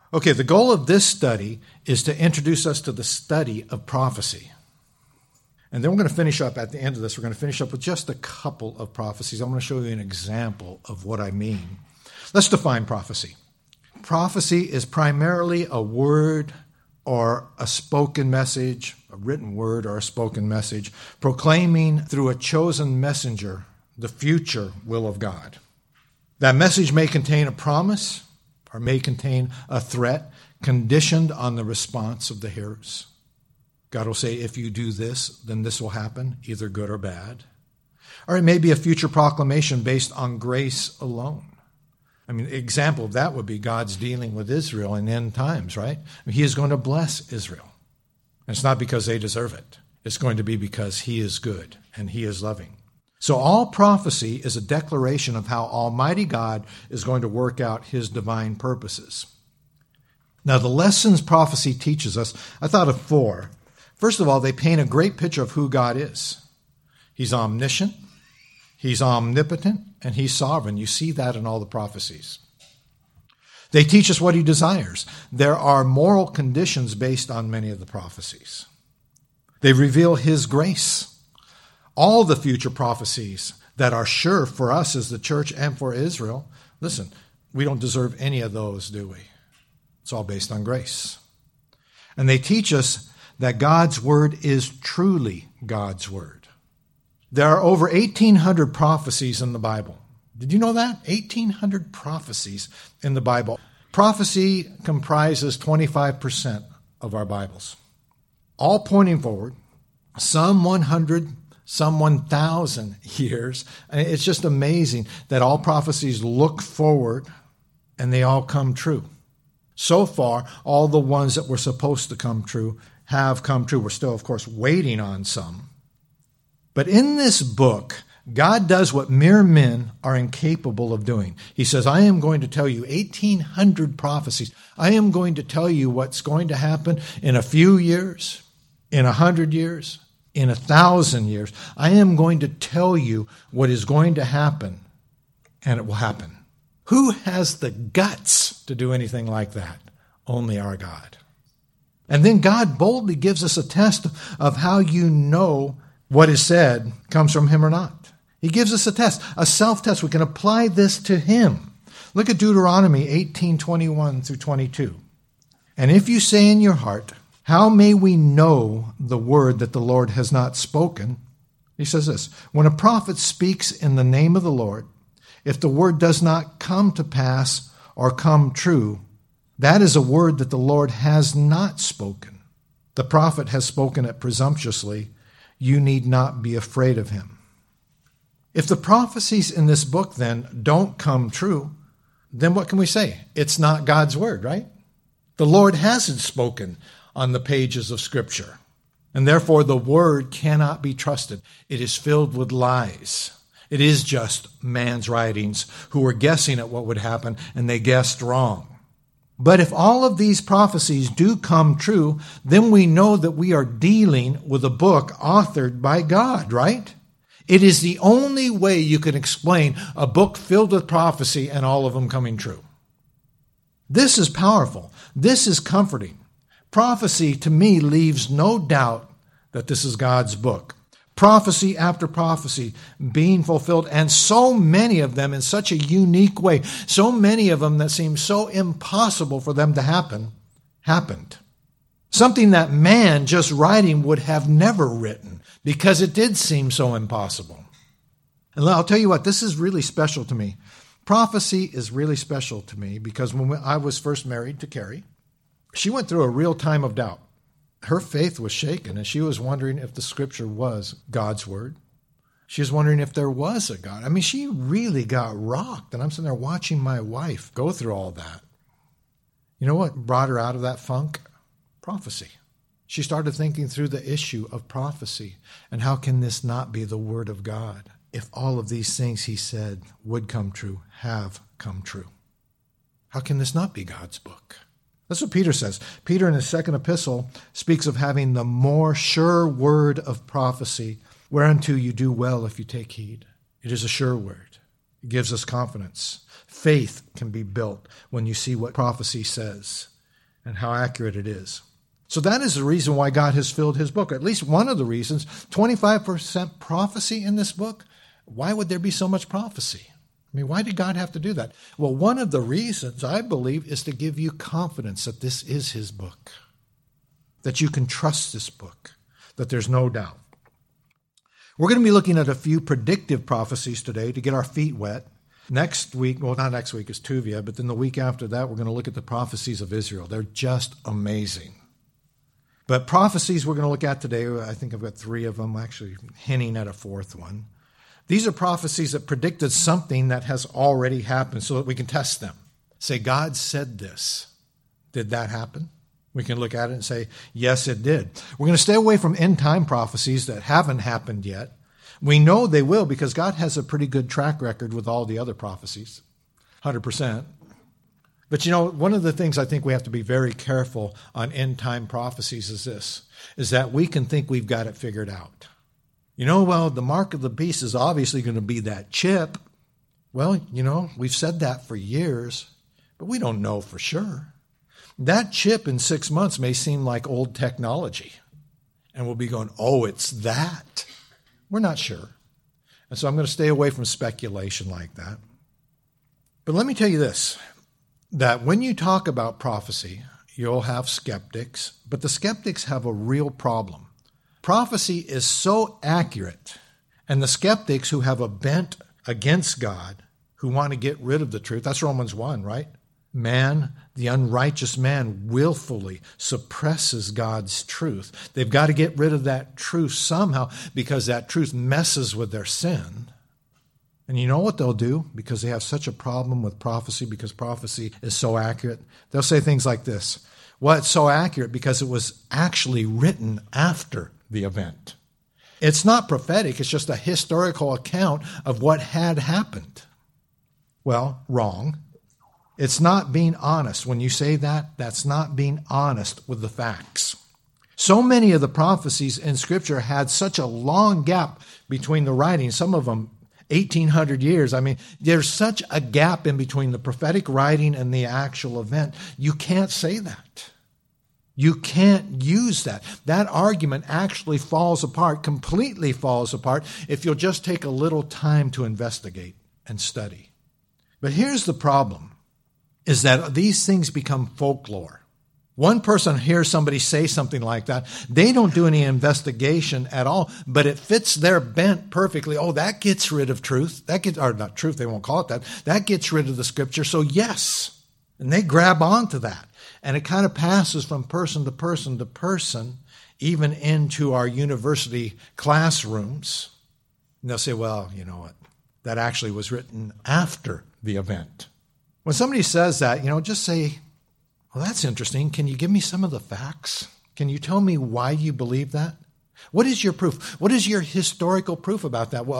Okay, the goal of this study is to introduce us to the study of prophecy. And then we're going to finish up at the end of this. We're going to finish up with just a couple of prophecies. I'm going to show you an example of what I mean. Let's define prophecy. Prophecy is primarily a word or a spoken message, a written word or a spoken message, proclaiming through a chosen messenger the future will of God. That message may contain a promise or may contain a threat conditioned on the response of the hearers. God will say, if you do this, then this will happen, either good or bad. Or it may be a future proclamation based on grace alone. I mean, an example of that would be God's dealing with Israel in end times, right? He is going to bless Israel. And it's not because they deserve it. It's going to be because he is good and he is loving. So all prophecy is a declaration of how Almighty God is going to work out his divine purposes. Now, the lessons prophecy teaches us, I thought of 4. First of all, they paint a great picture of who God is. He's omniscient, he's omnipotent, and he's sovereign. You see that in all the prophecies. They teach us what he desires. There are moral conditions based on many of the prophecies. They reveal his grace. All the future prophecies that are sure for us as the church and for Israel, listen, we don't deserve any of those, do we? It's all based on grace. And they teach us that God's word is truly God's word. There are over 1,800 prophecies in the Bible. Did you know that? 1,800 prophecies in the Bible. Prophecy comprises 25% of our Bibles, all pointing forward, some 100, some 1,000 years. And it's just amazing that all prophecies look forward and they all come true. So far, all the ones that were supposed to come true have come true. We're still, of course, waiting on some. But in this book, God does what mere men are incapable of doing. He says, I am going to tell you 1,800 prophecies. I am going to tell you what's going to happen in a few years, in 100 years, in 1,000 years. I am going to tell you what is going to happen, and it will happen. Who has the guts to do anything like that? Only our God. And then God boldly gives us a test of how you know what is said comes from him or not. He gives us a test, a self-test. We can apply this to him. Look at Deuteronomy 18:21 through 22. And if you say in your heart, how may we know the word that the Lord has not spoken? He says this, when a prophet speaks in the name of the Lord, if the word does not come to pass or come true, that is a word that the Lord has not spoken. The prophet has spoken it presumptuously. You need not be afraid of him. If the prophecies in this book then don't come true, then what can we say? It's not God's word, right? The Lord hasn't spoken on the pages of Scripture, and therefore the word cannot be trusted. It is filled with lies. It is just man's writings who were guessing at what would happen, and they guessed wrong. But if all of these prophecies do come true, then we know that we are dealing with a book authored by God, right? It is the only way you can explain a book filled with prophecy and all of them coming true. This is powerful. This is comforting. Prophecy, to me, leaves no doubt that this is God's book. Prophecy after prophecy being fulfilled, and so many of them in such a unique way, so many of them that seem so impossible for them to happen, happened. Something that man just writing would have never written because it did seem so impossible. And I'll tell you what, this is really special to me. Prophecy is really special to me because when I was first married to Carrie, she went through a real time of doubt. Her faith was shaken, and she was wondering if the Scripture was God's word. She was wondering if there was a God. I mean, she really got rocked, and I'm sitting there watching my wife go through all that. You know what brought her out of that funk? Prophecy. She started thinking through the issue of prophecy, and how can this not be the word of God if all of these things he said would come true, have come true? How can this not be God's book? That's what Peter says. Peter, in his second epistle, speaks of having the more sure word of prophecy, whereunto you do well if you take heed. It is a sure word. It gives us confidence. Faith can be built when you see what prophecy says. and how accurate it is. So that is the reason why God has filled his book. At least one of the reasons. 25% prophecy in this book. Why would there be so much prophecy? I mean, why did God have to do that? Well, one of the reasons, I believe, is to give you confidence that this is his book, that you can trust this book, that there's no doubt. We're going to be looking at a few predictive prophecies today to get our feet wet. Next week, well, not next week, is Tuvia, but then the week after that, we're going to look at the prophecies of Israel. They're just amazing. But prophecies we're going to look at today, I think I've got 3 of them, actually hinting at a 4th one. These are prophecies that predicted something that has already happened so that we can test them. Say, God said this. Did that happen? We can look at it and say, yes, it did. We're going to stay away from end-time prophecies that haven't happened yet. We know they will because God has a pretty good track record with all the other prophecies, 100%. But you know, one of the things I think we have to be very careful on end-time prophecies is that we can think we've got it figured out. You know, well, the mark of the beast is obviously going to be that chip. Well, you know, we've said that for years, but we don't know for sure. That chip in 6 months may seem like old technology, and we'll be going, oh, it's that. We're not sure. And so I'm going to stay away from speculation like that. But let me tell you this, that when you talk about prophecy, you'll have skeptics, but the skeptics have a real problem. Prophecy is so accurate, and the skeptics who have a bent against God, who want to get rid of the truth, that's Romans 1, right? Man, the unrighteous man, willfully suppresses God's truth. They've got to get rid of that truth somehow because that truth messes with their sin. And you know what they'll do? Because they have such a problem with prophecy, because prophecy is so accurate, they'll say things like this. Well, it's so accurate because it was actually written after the event. It's not prophetic, it's just a historical account of what had happened. Well, wrong. It's not being honest. When you say that, that's not being honest with the facts. So many of the prophecies in Scripture had such a long gap between the writings, some of them 1,800 years. I mean, there's such a gap in between the prophetic writing and the actual event. You can't say that. You can't use that. That argument actually falls apart, completely falls apart, if you'll just take a little time to investigate and study. But here's the problem, is that these things become folklore. One person hears somebody say something like that. They don't do any investigation at all, but it fits their bent perfectly. Oh, that gets rid of truth. Or not truth, they won't call it that. That gets rid of the Scripture, so yes. And they grab onto that. And it kind of passes from person to person to person, even into our university classrooms. And they'll say, well, you know what? That actually was written after the event. When somebody says that, just say, well, that's interesting. Can you give me some of the facts? Can you tell me why you believe that? What is your proof? What is your historical proof about that?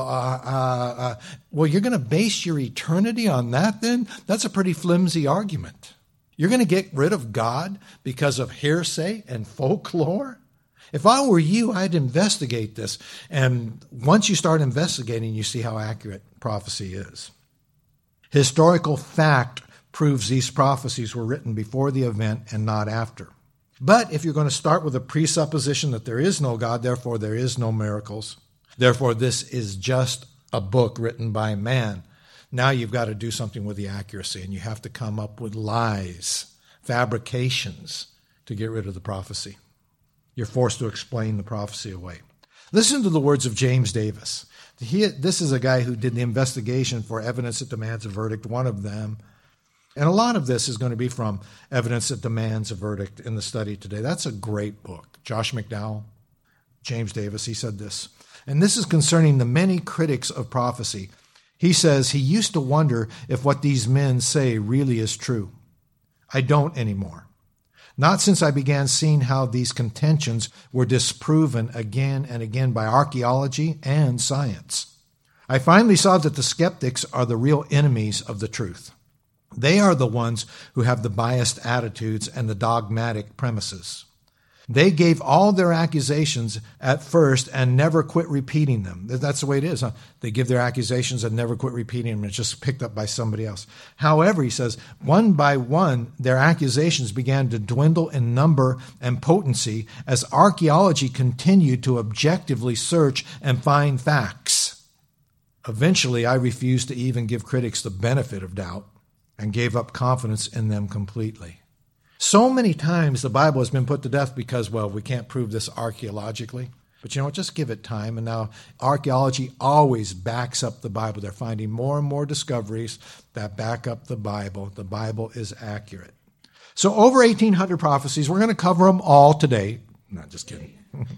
Well, you're going to base your eternity on that then? That's a pretty flimsy argument. You're going to get rid of God because of hearsay and folklore? If I were you, I'd investigate this. And once you start investigating, you see how accurate prophecy is. Historical fact proves these prophecies were written before the event and not after. But if you're going to start with a presupposition that there is no God, therefore there is no miracles, therefore this is just a book written by man, now you've got to do something with the accuracy, and you have to come up with lies, fabrications to get rid of the prophecy. You're forced to explain the prophecy away. Listen to the words of James Davis. This is a guy who did the investigation for Evidence That Demands a Verdict, one of them. And a lot of this is going to be from Evidence That Demands a Verdict in the study today. That's a great book. Josh McDowell, James Davis, he said this. And this is concerning the many critics of prophecy. He says he used to wonder if what these men say really is true. I don't anymore. Not since I began seeing how these contentions were disproven again and again by archaeology and science. I finally saw that the skeptics are the real enemies of the truth. They are the ones who have the biased attitudes and the dogmatic premises. They gave all their accusations at first and never quit repeating them. That's the way it is. Huh? They give their accusations and never quit repeating them. It's just picked up by somebody else. However, he says, one by one, their accusations began to dwindle in number and potency as archaeology continued to objectively search and find facts. Eventually, I refused to even give critics the benefit of doubt and gave up confidence in them completely. So many times the Bible has been put to death because, well, we can't prove this archaeologically. But you know what? Just give it time. And now archaeology always backs up the Bible. They're finding more and more discoveries that back up the Bible. The Bible is accurate. So over 1,800 prophecies. We're going to cover them all today. No, just kidding.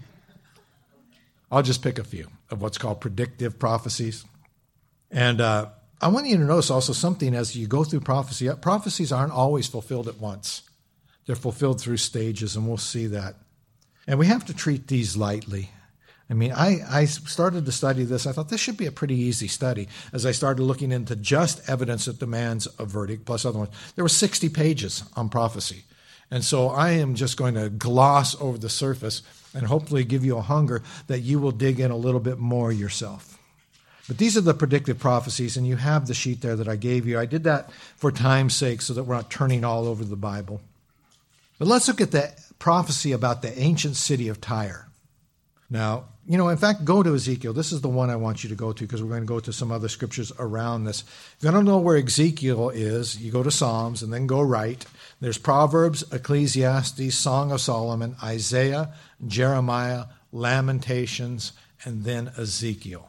I'll just pick a few of what's called predictive prophecies. And I want you to notice also something as you go through prophecy. Prophecies aren't always fulfilled at once. They're fulfilled through stages, and we'll see that. And we have to treat these lightly. I mean, I started to study this. I thought this should be a pretty easy study. As I started looking into just evidence that demands a verdict, plus other ones, there were 60 pages on prophecy. And so I am just going to gloss over the surface and hopefully give you a hunger that you will dig in a little bit more yourself. But these are the predictive prophecies, and you have the sheet there that I gave you. I did that for time's sake so that we're not turning all over the Bible. But let's look at the prophecy about the ancient city of Tyre. Now, in fact, go to Ezekiel. This is the one I want you to go to because we're going to go to some other scriptures around this. If you don't know where Ezekiel is, you go to Psalms and then go right. There's Proverbs, Ecclesiastes, Song of Solomon, Isaiah, Jeremiah, Lamentations, and then Ezekiel.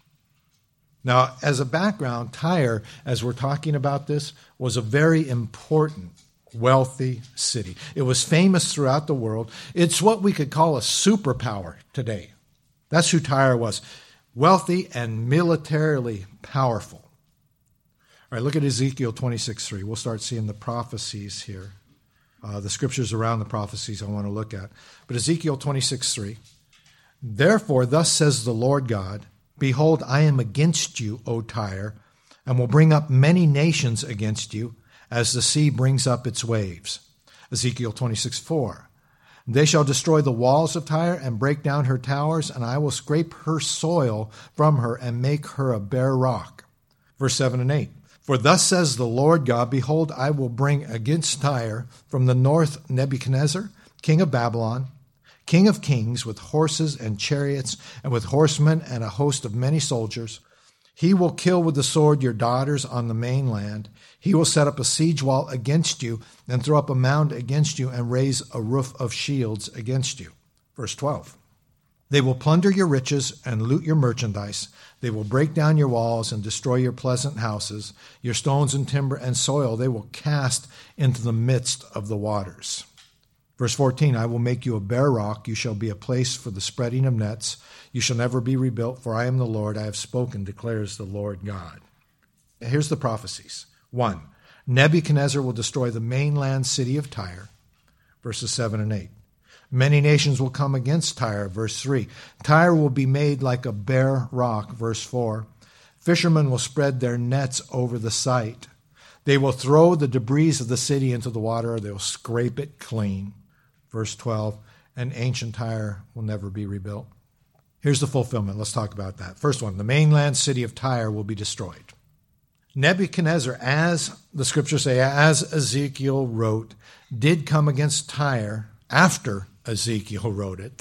Now, as a background, Tyre, as we're talking about this, was a very important wealthy city. It was famous throughout the world. It's what we could call a superpower today. That's who Tyre was. Wealthy and militarily powerful. All right, look at Ezekiel 26:3. We'll start seeing the prophecies here. The scriptures around the prophecies I want to look at. But Ezekiel 26:3. Therefore, thus says the Lord God, behold, I am against you, O Tyre, and will bring up many nations against you, as the sea brings up its waves. Ezekiel 26:4. They shall destroy the walls of Tyre and break down her towers, and I will scrape her soil from her and make her a bare rock. Verse 7 and 8. For thus says the Lord God, behold, I will bring against Tyre from the north Nebuchadnezzar, king of Babylon, king of kings, with horses and chariots, and with horsemen and a host of many soldiers. He will kill with the sword your daughters on the mainland. He will set up a siege wall against you and throw up a mound against you and raise a roof of shields against you. Verse 12. They will plunder your riches and loot your merchandise. They will break down your walls and destroy your pleasant houses. Your stones and timber and soil they will cast into the midst of the waters. Verse 14, I will make you a bare rock. You shall be a place for the spreading of nets. You shall never be rebuilt, for I am the Lord. I have spoken, declares the Lord God. Here's the prophecies. 1, Nebuchadnezzar will destroy the mainland city of Tyre, verses 7 and 8. Many nations will come against Tyre, verse 3. Tyre will be made like a bare rock, verse 4. Fishermen will spread their nets over the site. They will throw the debris of the city into the water, or they will scrape it clean. Verse 12, and ancient Tyre will never be rebuilt. Here's the fulfillment. Let's talk about that. First one, the mainland city of Tyre will be destroyed. Nebuchadnezzar, as the scriptures say, as Ezekiel wrote, did come against Tyre after Ezekiel wrote it,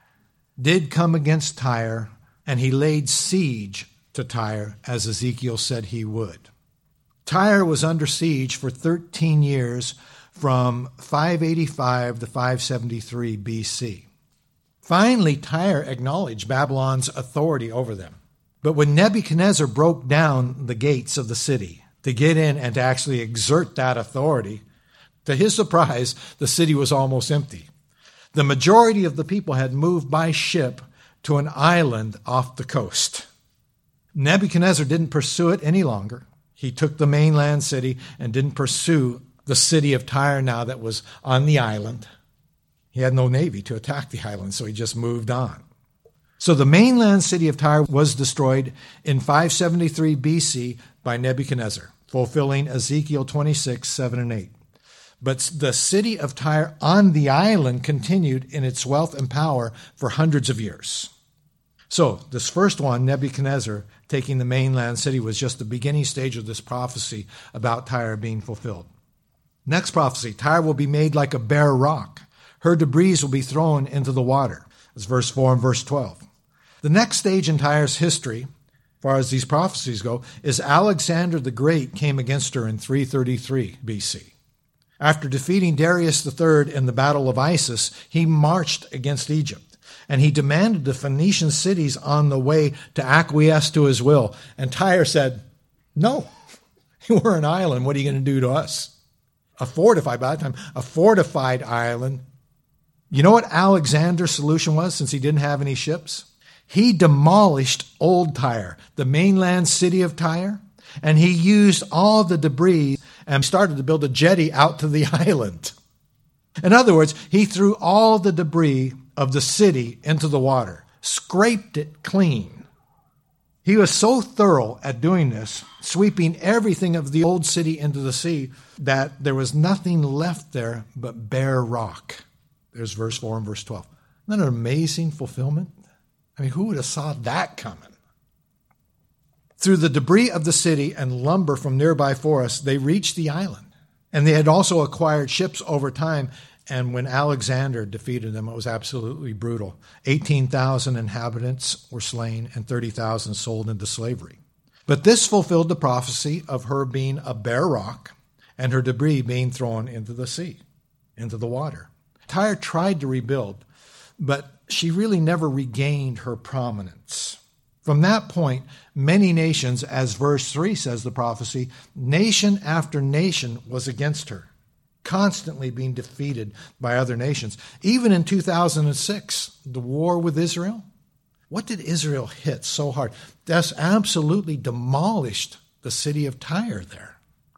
did come against Tyre, and he laid siege to Tyre as Ezekiel said he would. Tyre was under siege for 13 years from 585 to 573 BC. Finally, Tyre acknowledged Babylon's authority over them. But when Nebuchadnezzar broke down the gates of the city to get in and to actually exert that authority, to his surprise, the city was almost empty. The majority of the people had moved by ship to an island off the coast. Nebuchadnezzar didn't pursue it any longer. He took the mainland city and didn't pursue the city of Tyre now that was on the island. He had no navy to attack the island, so he just moved on. So the mainland city of Tyre was destroyed in 573 BC by Nebuchadnezzar, fulfilling Ezekiel 26, 7 and 8. But the city of Tyre on the island continued in its wealth and power for hundreds of years. So this first one, Nebuchadnezzar taking the mainland city, was just the beginning stage of this prophecy about Tyre being fulfilled. Next prophecy, Tyre will be made like a bare rock. Her debris will be thrown into the water. That's verse 4 and verse 12. The next stage in Tyre's history, as far as these prophecies go, is Alexander the Great came against her in 333 BC. After defeating Darius III in the Battle of Issus, he marched against Egypt, and he demanded the Phoenician cities on the way to acquiesce to his will. And Tyre said, no, we're an island. What are you going to do to us? By that time, a fortified island. You know what Alexander's solution was, since he didn't have any ships? He demolished old Tyre, the mainland city of Tyre, and he used all the debris and started to build a jetty out to the island. In other words, he threw all the debris of the city into the water, scraped it clean. He was so thorough at doing this, sweeping everything of the old city into the sea, that there was nothing left there but bare rock. There's verse 4 and verse 12. Isn't that an amazing fulfillment? I mean, who would have saw that coming? Through the debris of the city and lumber from nearby forests, they reached the island. And they had also acquired ships over time. And when Alexander defeated them, it was absolutely brutal. 18,000 inhabitants were slain and 30,000 sold into slavery. But this fulfilled the prophecy of her being a bare rock and her debris being thrown into the sea, into the water. Tyre tried to rebuild, but she really never regained her prominence. From that point, many nations, as verse 3 says the prophecy, nation after nation was against her, constantly being defeated by other nations. Even in 2006, the war with Israel, what did Israel hit so hard? That's absolutely demolished the city of Tyre there.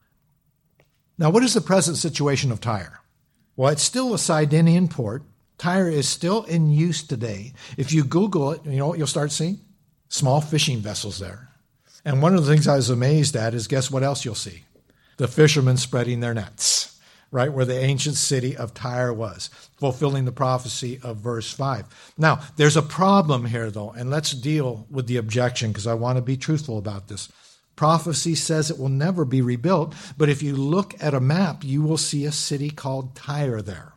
Now, what is the present situation of Tyre? Well, it's still a Sidonian port. Tyre is still in use today. If you Google it, you know what you'll start seeing? Small fishing vessels there. And one of the things I was amazed at is, guess what else you'll see? The fishermen spreading their nets, right where the ancient city of Tyre was, fulfilling the prophecy of verse 5. Now, there's a problem here, though, and let's deal with the objection, because I want to be truthful about this. Prophecy says it will never be rebuilt, but if you look at a map, you will see a city called Tyre there.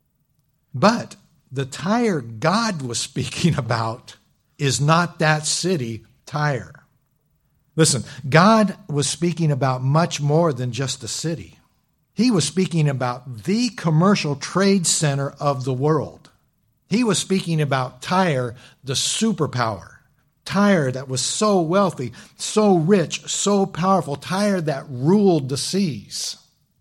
But the Tyre God was speaking about is not that city, Tyre. Listen, God was speaking about much more than just a city. He was speaking about the commercial trade center of the world. He was speaking about Tyre, the superpower. Tyre that was so wealthy, so rich, so powerful. Tyre that ruled the seas.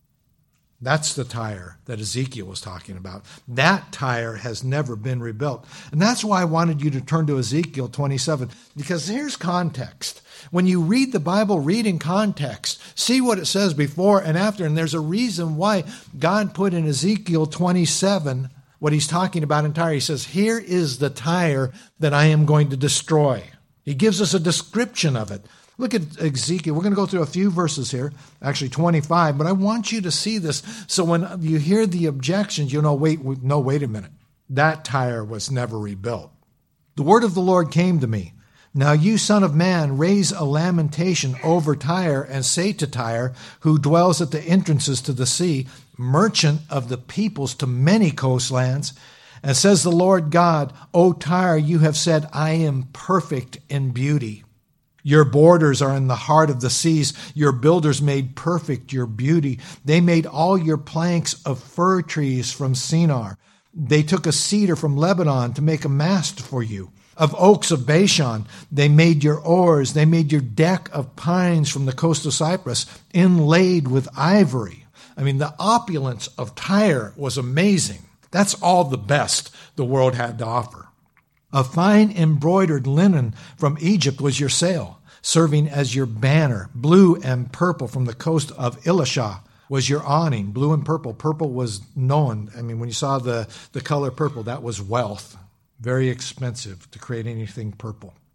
That's the Tyre that Ezekiel was talking about. That Tyre has never been rebuilt. And that's why I wanted you to turn to Ezekiel 27, because here's context. When you read the Bible, read in context. See what it says before and after. And there's a reason why God put in Ezekiel 27 what he's talking about in Tyre. He says, here is the Tyre that I am going to destroy. He gives us a description of it. Look at Ezekiel. We're going to go through a few verses here, actually 25, but I want you to see this. So when you hear the objections, you'll know, wait a minute. That Tyre was never rebuilt. The word of the Lord came to me. Now you, son of man, raise a lamentation over Tyre and say to Tyre, who dwells at the entrances to the sea, merchant of the peoples to many coastlands, and says the Lord God, O Tyre, you have said, I am perfect in beauty. Your borders are in the heart of the seas. Your builders made perfect your beauty. They made all your planks of fir trees from Shinar. They took a cedar from Lebanon to make a mast for you. Of oaks of Bashan, they made your oars. They made your deck of pines from the coast of Cyprus, inlaid with ivory. I mean, the opulence of Tyre was amazing. That's all the best the world had to offer. A fine embroidered linen from Egypt was your sail, serving as your banner. Blue and purple from the coast of Elishah was your awning. Blue and purple. Purple was known. I mean, when you saw the color purple, that was wealth. Very expensive to create anything purple.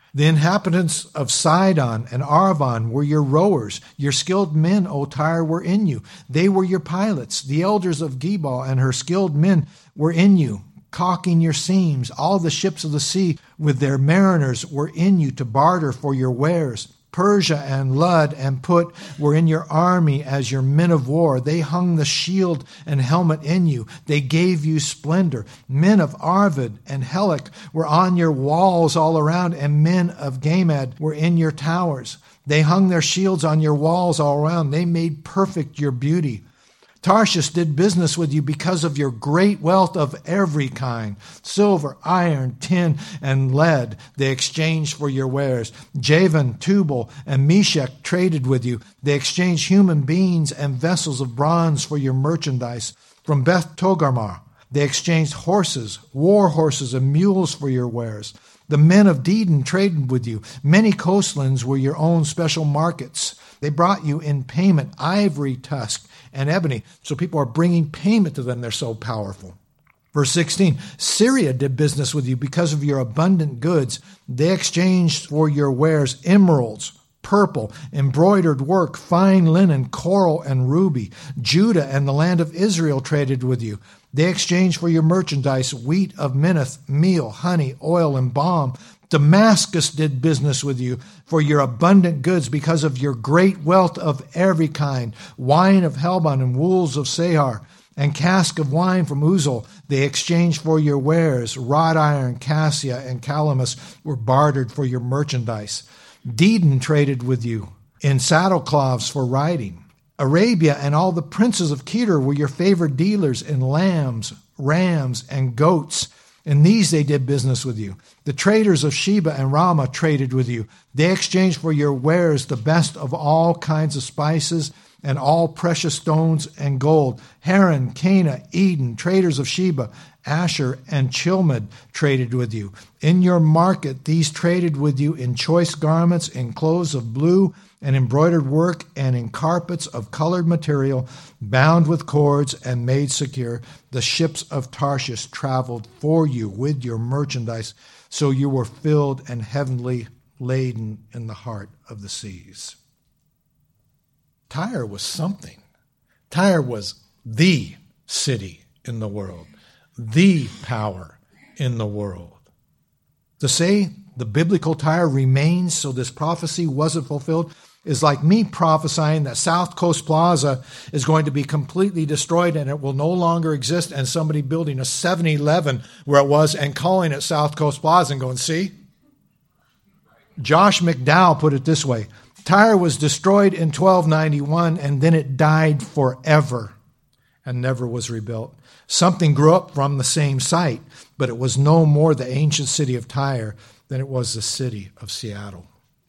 The inhabitants of Sidon and Arvan were your rowers. Your skilled men, O Tyre, were in you. They were your pilots. The elders of Gebal and her skilled men were in you, caulking your seams. All the ships of the sea with their mariners were in you to barter for your wares. Persia and Lud and Put were in your army as your men of war. They hung the shield and helmet in you. They gave you splendor. Men of Arvad and Helek were on your walls all around, and men of Gamad were in your towers. They hung their shields on your walls all around. They made perfect your beauty. Tarshish did business with you because of your great wealth of every kind. Silver, iron, tin, and lead they exchanged for your wares. Javan, Tubal, and Meshech traded with you. They exchanged human beings and vessels of bronze for your merchandise. From Beth Togarmah they exchanged horses, war horses, and mules for your wares. The men of Dedan traded with you. Many coastlands were your own special markets. They brought you in payment ivory tusk and ebony. So people are bringing payment to them. They're so powerful. Verse 16, Syria did business with you because of your abundant goods. They exchanged for your wares emeralds, purple, embroidered work, fine linen, coral, and ruby. Judah and the land of Israel traded with you. They exchanged for your merchandise wheat of Minnith, meal, honey, oil, and balm. Damascus did business with you for your abundant goods because of your great wealth of every kind, wine of Helbon and wools of Sehar, and cask of wine from Uzal. They exchanged for your wares. Wrought iron, cassia, and calamus were bartered for your merchandise. Dedan traded with you in saddlecloths for riding. Arabia and all the princes of Kedar were your favored dealers in lambs, rams, and goats. In these they did business with you. The traders of Sheba and Ramah traded with you. They exchanged for your wares the best of all kinds of spices and all precious stones and gold. Haran, Cana, Eden, traders of Sheba, Asher, and Chilmad traded with you. In your market these traded with you in choice garments, in clothes of blue and embroidered work, and in carpets of colored material, bound with cords and made secure. The ships of Tarshish traveled for you with your merchandise, so you were filled and heavenly laden in the heart of the seas. Tyre was something. Tyre was the city in the world, the power in the world. To say the biblical Tyre remains so this prophecy wasn't fulfilled is like me prophesying that South Coast Plaza is going to be completely destroyed and it will no longer exist, and somebody building a 7-Eleven where it was and calling it South Coast Plaza and going, see? Josh McDowell put it this way: Tyre was destroyed in 1291 and then it died forever and never was rebuilt. Something grew up from the same site, but it was no more the ancient city of Tyre than it was the city of Seattle.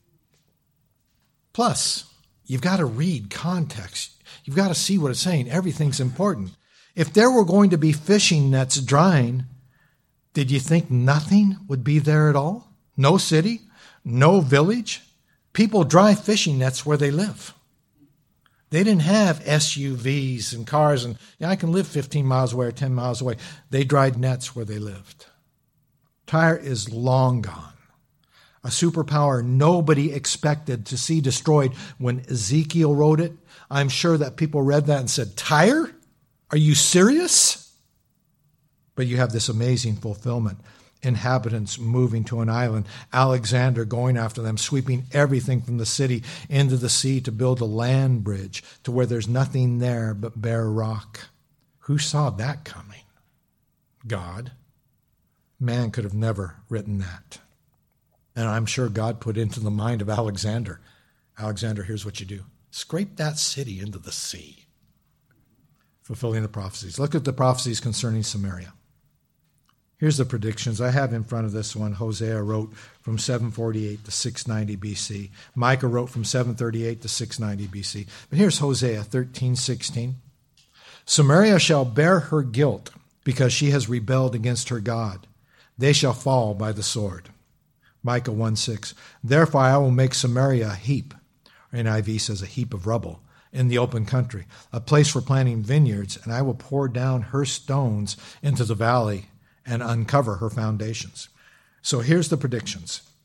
Plus, you've got to read context. You've got to see what it's saying. Everything's important. If there were going to be fishing nets drying, did you think nothing would be there at all? No city? No village? People dry fishing nets where they live. They didn't have SUVs and cars and, I can live 15 miles away or 10 miles away. They dried nets where they lived. Tyre is long gone. A superpower nobody expected to see destroyed when Ezekiel wrote it. I'm sure that people read that and said, Tyre? Are you serious? But you have this amazing fulfillment. Inhabitants moving to an island, Alexander going after them, sweeping everything from the city into the sea to build a land bridge to where there's nothing there but bare rock. Who saw that coming? God. Man could have never written that. And I'm sure God put into the mind of Alexander, here's what you do. Scrape that city into the sea. Fulfilling the prophecies. Look at the prophecies concerning Samaria. Here's the predictions. I have in front of this one. Hosea wrote from 748 to 690 BC. Micah wrote from 738 to 690 BC. But here's Hosea 13:16. Samaria shall bear her guilt because she has rebelled against her God. They shall fall by the sword. Micah 1:6. Therefore I will make Samaria a heap. NIV says a heap of rubble in the open country, a place for planting vineyards, and I will pour down her stones into the valley and uncover her foundations. So here's the predictions.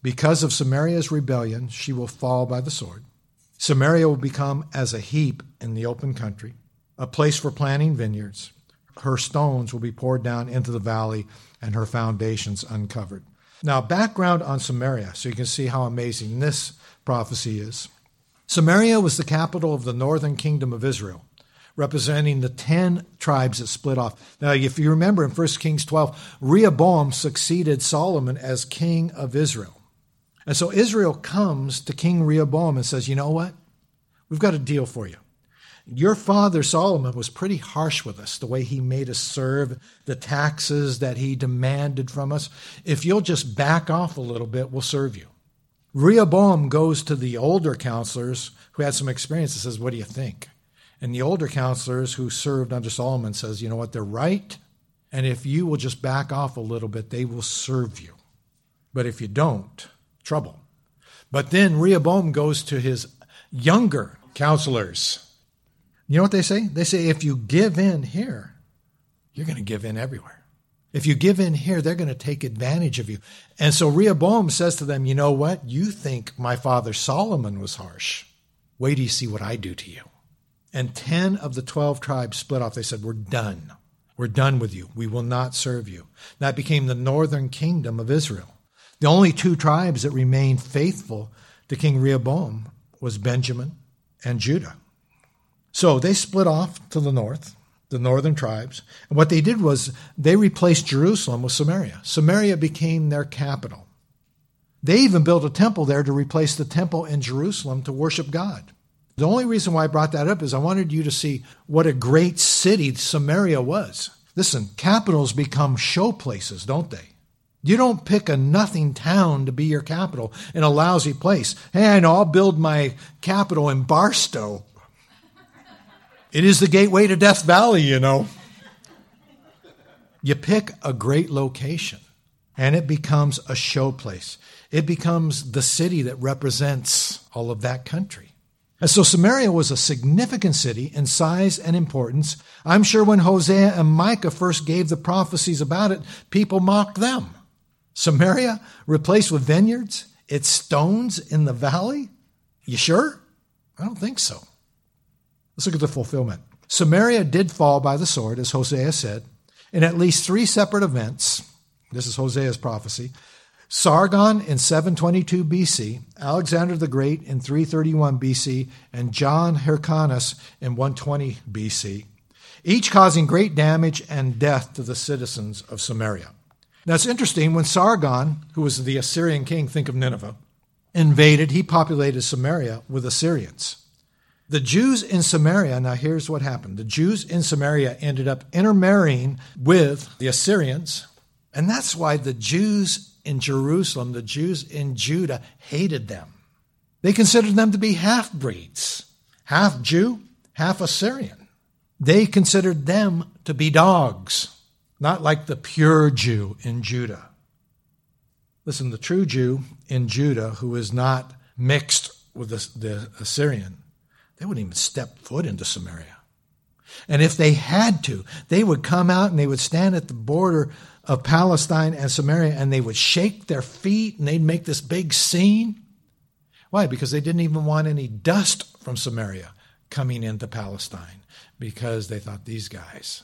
Because of Samaria's rebellion, she will fall by the sword. Samaria will become as a heap in the open country, a place for planting vineyards. Her stones will be poured down into the valley and her foundations uncovered. Now, background on Samaria, so you can see how amazing this prophecy is. Samaria was the capital of the northern kingdom of Israel, representing the 10 tribes that split off. Now, if you remember in 1 Kings 12, Rehoboam succeeded Solomon as king of Israel. And so Israel comes to King Rehoboam and says, you know what? We've got a deal for you. Your father Solomon was pretty harsh with us, the way he made us serve, the taxes that he demanded from us. If you'll just back off a little bit, we'll serve you. Rehoboam goes to the older counselors who had some experience and says, what do you think? And the older counselors who served under Solomon says, you know what, they're right. And if you will just back off a little bit, they will serve you. But if you don't, trouble. But then Rehoboam goes to his younger counselors. You know what they say? They say, if you give in here, you're going to give in everywhere. If you give in here, they're going to take advantage of you. And so Rehoboam says to them, you know what? You think my father Solomon was harsh. Wait till you see what I do to you. And 10 of the 12 tribes split off. They said, we're done. We're done with you. We will not serve you. That became the northern kingdom of Israel. The only 2 tribes that remained faithful to King Rehoboam was Benjamin and Judah. So they split off to the north, the northern tribes. And what they did was they replaced Jerusalem with Samaria. Samaria became their capital. They even built a temple there to replace the temple in Jerusalem to worship God. The only reason why I brought that up is I wanted you to see what a great city Samaria was. Listen, capitals become show places, don't they? You don't pick a nothing town to be your capital in a lousy place. Hey, I know, I'll build my capital in Barstow. It is the gateway to Death Valley, you know. You pick a great location, and it becomes a show place. It becomes the city that represents all of that country. And so Samaria was a significant city in size and importance. I'm sure when Hosea and Micah first gave the prophecies about it, people mocked them. Samaria replaced with vineyards, its stones in the valley? You sure? I don't think so. Let's look at the fulfillment. Samaria did fall by the sword, as Hosea said, in at least 3 separate events. This is Hosea's prophecy. Sargon in 722 BC, Alexander the Great in 331 BC, and John Hyrcanus in 120 BC, each causing great damage and death to the citizens of Samaria. Now it's interesting, when Sargon, who was the Assyrian king, think of Nineveh, invaded, he populated Samaria with Assyrians. The Jews in Samaria, now here's what happened. The Jews in Samaria ended up intermarrying with the Assyrians, and that's why the Jews in Jerusalem, the Jews in Judah, hated them. They considered them to be half-breeds, half Jew, half Assyrian. They considered them to be dogs, not like the pure Jew in Judah. Listen, the true Jew in Judah, who is not mixed with the Assyrian, they wouldn't even step foot into Samaria. And if they had to, they would come out and they would stand at the border of Palestine and Samaria, and they would shake their feet and they'd make this big scene. Why? Because they didn't even want any dust from Samaria coming into Palestine, because they thought, these guys,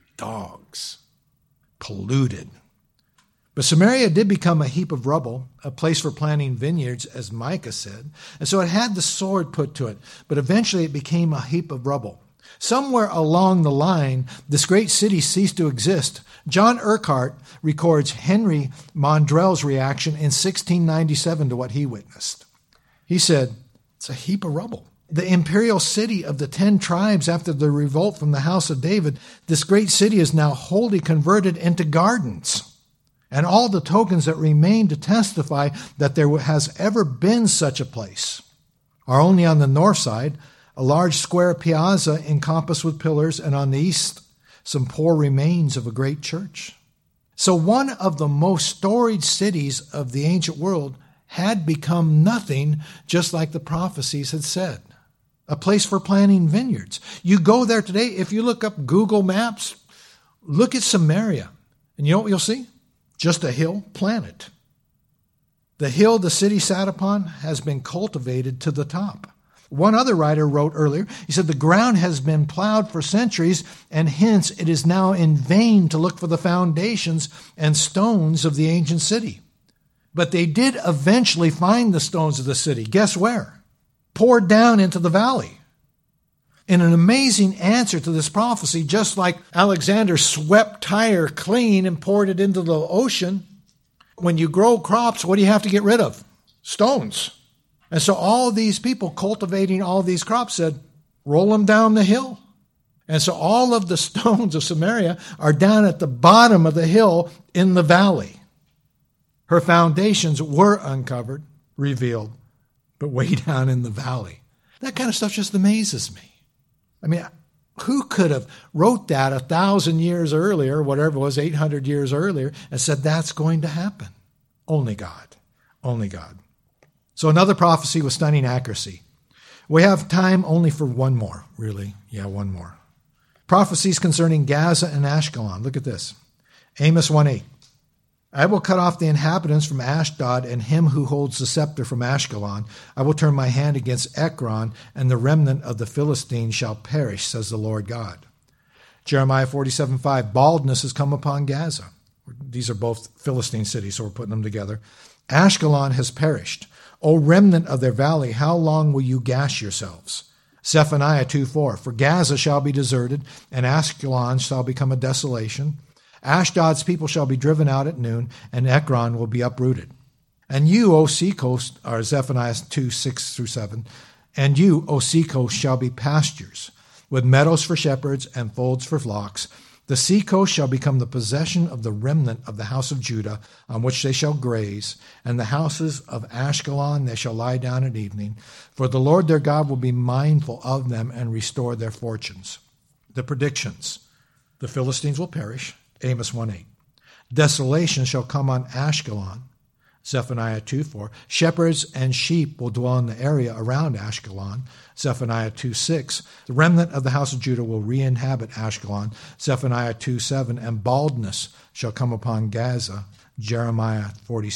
dogs, polluted. But Samaria did become a heap of rubble, a place for planting vineyards, as Micah said. And so it had the sword put to it, but eventually it became a heap of rubble. Somewhere along the line, this great city ceased to exist. John Urquhart records Henry Mondrell's reaction in 1697 to what he witnessed. He said, it's a heap of rubble. The imperial city of the 10 tribes after the revolt from the house of David, this great city is now wholly converted into gardens. And all the tokens that remain to testify that there has ever been such a place are only on the north side, a large square piazza encompassed with pillars, and on the east, some poor remains of a great church. So one of the most storied cities of the ancient world had become nothing, just like the prophecies had said. A place for planting vineyards. You go there today, if you look up Google Maps, look at Samaria, and you know what you'll see? Just a hill planet. The hill the city sat upon has been cultivated to the top. One other writer wrote earlier, he said, the ground has been plowed for centuries, and hence it is now in vain to look for the foundations and stones of the ancient city. But they did eventually find the stones of the city. Guess where? Poured down into the valley. In an amazing answer to this prophecy, just like Alexander swept Tyre clean and poured it into the ocean, when you grow crops, what do you have to get rid of? Stones. And so all these people cultivating all these crops said, roll them down the hill. And so all of the stones of Samaria are down at the bottom of the hill in the valley. Her foundations were uncovered, revealed, but way down in the valley. That kind of stuff just amazes me. I mean, who could have wrote that 1,000 years earlier, whatever it was, 800 years earlier, and said that's going to happen? Only God. Only God. So another prophecy with stunning accuracy. We have time only for one more, really. Yeah, one more. Prophecies concerning Gaza and Ashkelon. Look at this. Amos 1:8. I will cut off the inhabitants from Ashdod and him who holds the scepter from Ashkelon. I will turn my hand against Ekron, and the remnant of the Philistines shall perish, says the Lord God. Jeremiah 47:5. Baldness has come upon Gaza. These are both Philistine cities, so we're putting them together. Ashkelon has perished. O remnant of their valley, how long will you gash yourselves? Zephaniah 2:4. For Gaza shall be deserted, and Ashkelon shall become a desolation. Ashdod's people shall be driven out at noon, and Ekron will be uprooted. And you, O seacoast, are Zephaniah 2:6-7. And you, O seacoast, shall be pastures, with meadows for shepherds and folds for flocks. The seacoast shall become the possession of the remnant of the house of Judah, on which they shall graze, and the houses of Ashkelon they shall lie down at evening. For the Lord their God will be mindful of them and restore their fortunes. The predictions. The Philistines will perish. Amos 1:8. Desolation shall come on Ashkelon. Zephaniah 2:4. Shepherds and sheep will dwell in the area around Ashkelon. Zephaniah 2:6. The remnant of the house of Judah will re-inhabit Ashkelon. Zephaniah 2:7. And baldness shall come upon Gaza. Jeremiah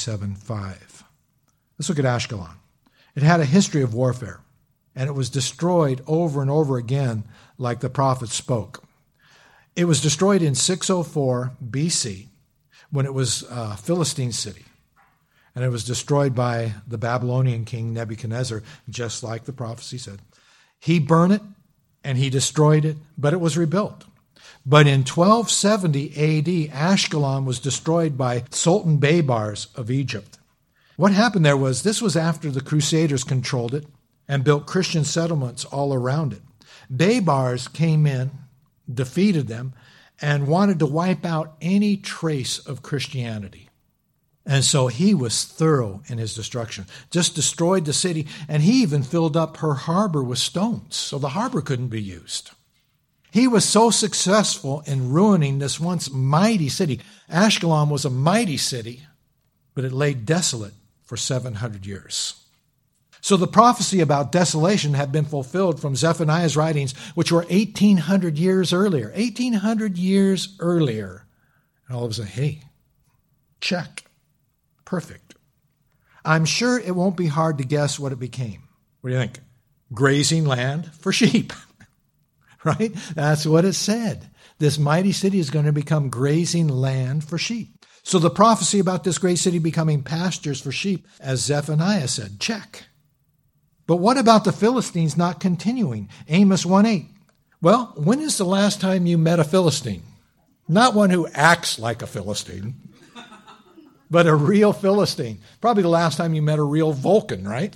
47:5. Let's look at Ashkelon. It had a history of warfare, and it was destroyed over and over again like the prophet spoke. It was destroyed in 604 BC when it was a Philistine city. And it was destroyed by the Babylonian king Nebuchadnezzar, just like the prophecy said. He burned it and he destroyed it, but it was rebuilt. But in 1270 AD, Ashkelon was destroyed by Sultan Baybars of Egypt. What happened there was, this was after the Crusaders controlled it and built Christian settlements all around it. Baybars came in, defeated them, and wanted to wipe out any trace of Christianity. And so he was thorough in his destruction, just destroyed the city, and he even filled up her harbor with stones, so the harbor couldn't be used. He was so successful in ruining this once mighty city. Ashkelon was a mighty city, but it lay desolate for 700 years. So the prophecy about desolation had been fulfilled from Zephaniah's writings, which were 1,800 years earlier. 1,800 years earlier. And all of a sudden, hey, check. Perfect. I'm sure it won't be hard to guess what it became. What do you think? Grazing land for sheep. Right? That's what it said. This mighty city is going to become grazing land for sheep. So the prophecy about this great city becoming pastures for sheep, as Zephaniah said, check. But what about the Philistines not continuing? Amos 1:8. Well, when is the last time you met a Philistine? Not one who acts like a Philistine, but a real Philistine. Probably the last time you met a real Vulcan, right?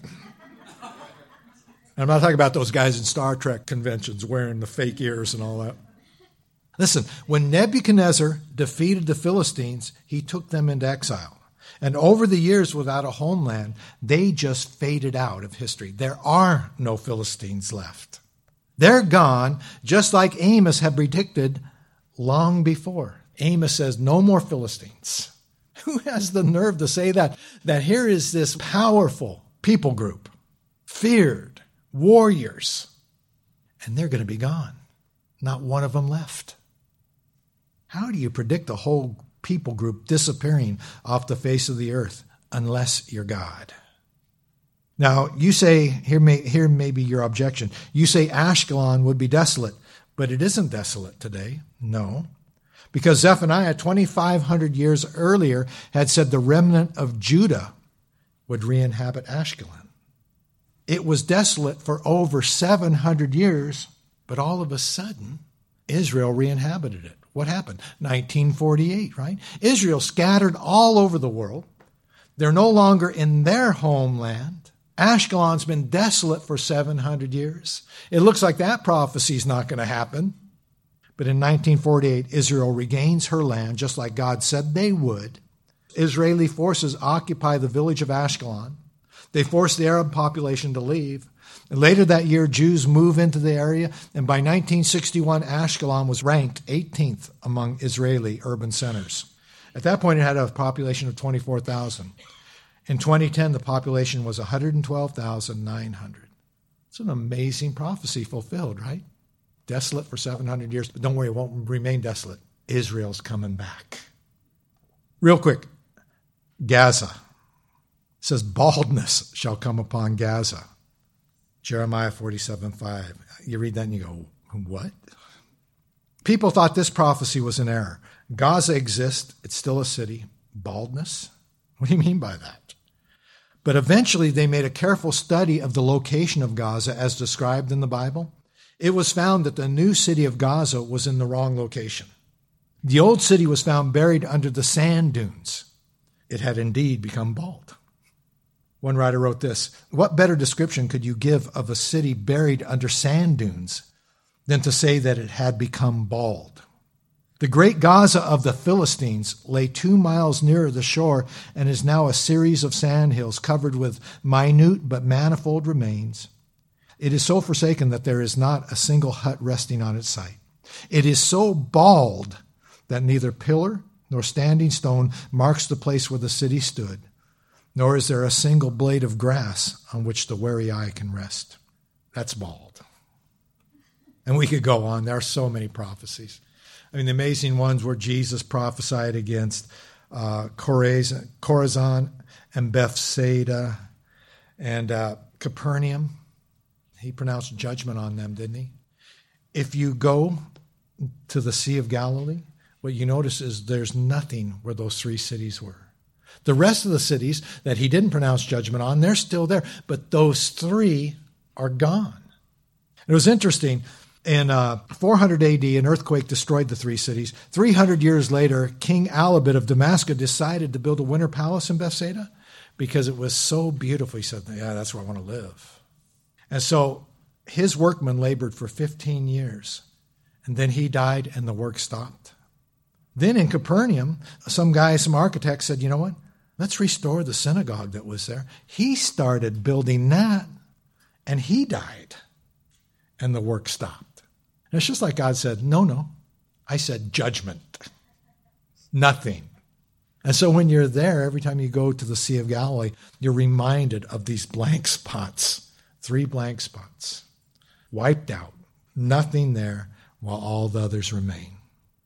I'm not talking about those guys in Star Trek conventions wearing the fake ears and all that. Listen, when Nebuchadnezzar defeated the Philistines, he took them into exile. And over the years without a homeland, they just faded out of history. There are no Philistines left. They're gone, just like Amos had predicted long before. Amos says, no more Philistines. Who has the nerve to say that? That here is this powerful people group, feared warriors, and they're going to be gone. Not one of them left. How do you predict a whole people group disappearing off the face of the earth? unless you're God. Now, you say, here may be your objection. You say Ashkelon would be desolate, but it isn't desolate today. No. Because Zephaniah, 2,500 years earlier, had said the remnant of Judah would re-inhabit Ashkelon. It was desolate for over 700 years, but all of a sudden, Israel re-inhabited it. What happened? 1948, right? Israel scattered all over the world. They're no longer in their homeland. Ashkelon's been desolate for 700 years. It looks like that prophecy is not going to happen. But in 1948, Israel regains her land, just like God said they would. Israeli forces occupy the village of Ashkelon. They force the Arab population to leave. And later that year, Jews move into the area, and by 1961, Ashkelon was ranked 18th among Israeli urban centers. At that point, it had a population of 24,000. In 2010, the population was 112,900. It's an amazing prophecy fulfilled, right? Desolate for 700 years, but don't worry, it won't remain desolate. Israel's coming back. Real quick, Gaza. It says, baldness shall come upon Gaza. Jeremiah 47:5. You read that and you go, what? People thought this prophecy was an error. Gaza exists. It's still a city. Baldness? What do you mean by that? But eventually they made a careful study of the location of Gaza as described in the Bible. It was found that the new city of Gaza was in the wrong location. The old city was found buried under the sand dunes. It had indeed become bald. One writer wrote this: what better description could you give of a city buried under sand dunes than to say that it had become bald? The great Gaza of the Philistines lay 2 miles nearer the shore and is now a series of sandhills covered with minute but manifold remains. It is so forsaken that there is not a single hut resting on its site. It is so bald that neither pillar nor standing stone marks the place where the city stood, nor is there a single blade of grass on which the wary eye can rest. That's bald. And we could go on. There are so many prophecies. I mean, the amazing ones where Jesus prophesied against Chorazin and Bethsaida and Capernaum. He pronounced judgment on them, didn't he? If you go to the Sea of Galilee, what you notice is there's nothing where those 3 cities were. The rest of the cities that he didn't pronounce judgment on, they're still there, but those 3 are gone. It was interesting. In 400 AD, an earthquake destroyed the 3 cities. 300 years later, King Alabid of Damascus decided to build a winter palace in Bethsaida because it was so beautiful. He said, yeah, that's where I want to live. And so his workmen labored for 15 years, and then he died and the work stopped. Then in Capernaum, some architect said, you know what? Let's restore the synagogue that was there. He started building that, and he died, and the work stopped. And it's just like God said, no. I said judgment. Nothing. And so when you're there, every time you go to the Sea of Galilee, you're reminded of these blank spots, 3 blank spots, wiped out, nothing there, while all the others remain.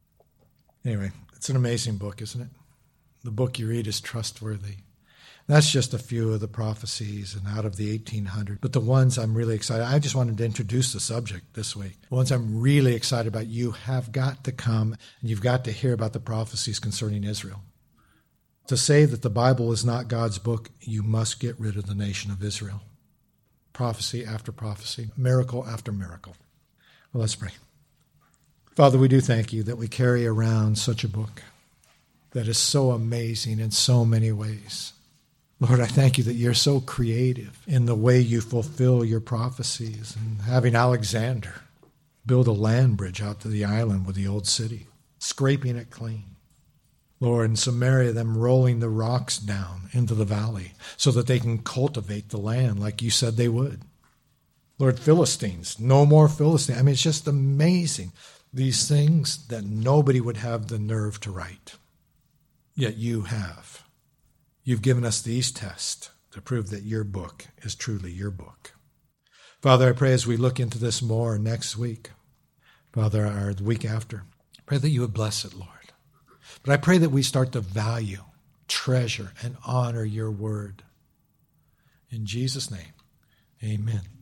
Anyway, it's an amazing book, isn't it? The book you read is trustworthy. That's just a few of the prophecies and out of the 1800. But the ones I'm really excited, I just wanted to introduce the subject this week. The ones I'm really excited about, you have got to come and you've got to hear about the prophecies concerning Israel. To say that the Bible is not God's book, you must get rid of the nation of Israel. Prophecy after prophecy, miracle after miracle. Well, let's pray. Father, we do thank you that we carry around such a book that is so amazing in so many ways. Lord, I thank you that you're so creative in the way you fulfill your prophecies, and having Alexander build a land bridge out to the island with the old city, scraping it clean. Lord, in Samaria, them rolling the rocks down into the valley so that they can cultivate the land like you said they would. Lord, Philistines, no more Philistines. I mean, it's just amazing. These things that nobody would have the nerve to write. Yet you have. You've given us these tests to prove that your book is truly your book. Father, I pray as we look into this more next week, Father, or the week after, pray that you would bless it, Lord. But I pray that we start to value treasure and honor your word. In Jesus' name, amen.